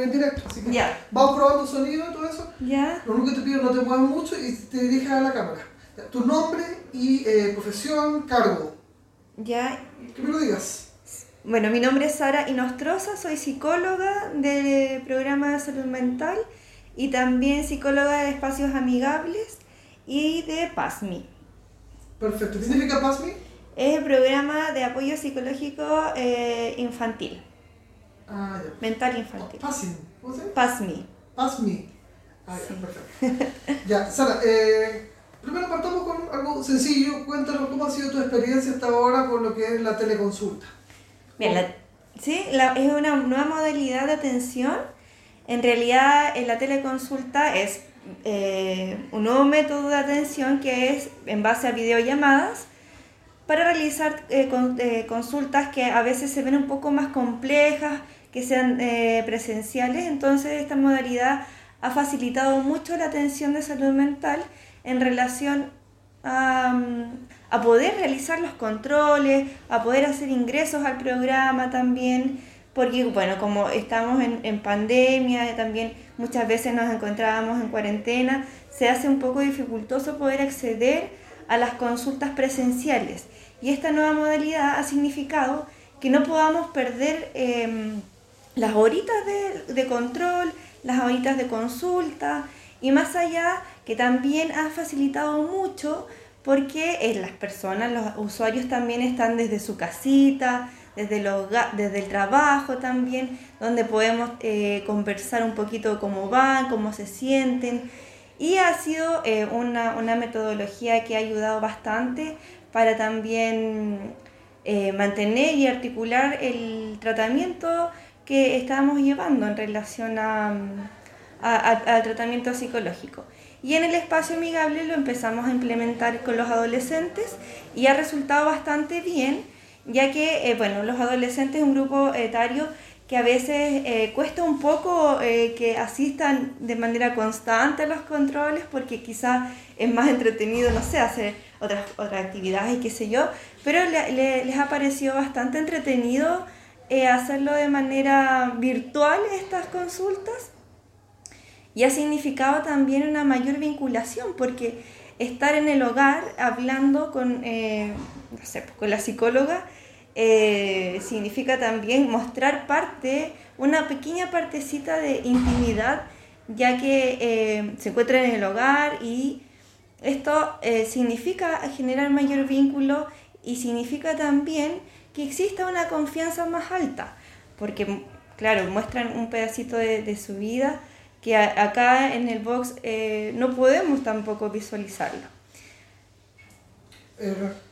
en directo, así que Ya. vamos probando sonido y todo eso. Ya. Lo único que te pido no te muevas mucho y te dirijas a la cámara. Ya, tu nombre y profesión, cargo. Ya. Que me lo digas. Bueno, mi nombre es Sara Inostroza, soy psicóloga del programa de salud mental y también psicóloga de espacios amigables y de PASMI. Perfecto. ¿Qué significa PASMI? Es el programa de apoyo psicológico infantil, Ah, ya. mental infantil. PASMI. ¿Cómo se llama? PASMI. PASMI. Ah, Sí. ya, perfecto. Ya, Sara, primero partamos con algo sencillo. Cuéntanos cómo ha sido tu experiencia hasta ahora con lo que es la teleconsulta. Bien, es una nueva modalidad de atención. En realidad, la teleconsulta es un nuevo método de atención que es en base a videollamadas para realizar consultas que a veces se ven un poco más complejas, que sean presenciales. Entonces, esta modalidad ha facilitado mucho la atención de salud mental en relación a poder realizar los controles, a poder hacer ingresos al programa también, porque bueno, como estamos en pandemia, también muchas veces nos encontrábamos en cuarentena, se hace un poco dificultoso poder acceder a las consultas presenciales. Y esta nueva modalidad ha significado que no podamos perder las horitas de control, las horitas de consulta, y más allá que también ha facilitado mucho porque las personas, los usuarios también están desde su casita, desde el trabajo también, donde podemos conversar un poquito cómo van, cómo se sienten. Y ha sido una metodología que ha ayudado bastante para también mantener y articular el tratamiento que estábamos llevando en relación al tratamiento psicológico. Y en el espacio amigable lo empezamos a implementar con los adolescentes y ha resultado bastante bien, ya que bueno, los adolescentes es un grupo etario que a veces cuesta un poco que asistan de manera constante a los controles, porque quizás es más entretenido, no sé, hacer otras actividades y qué sé yo, pero les ha parecido bastante entretenido hacerlo de manera virtual estas consultas. Y ha significado también una mayor vinculación, porque estar en el hogar hablando con, no sé, con la psicóloga significa también mostrar una pequeña partecita de intimidad, ya que se encuentra en el hogar, y esto significa generar mayor vínculo y significa también que exista una confianza más alta, porque claro, muestran un pedacito de su vida que acá en el box no podemos tampoco visualizarlo.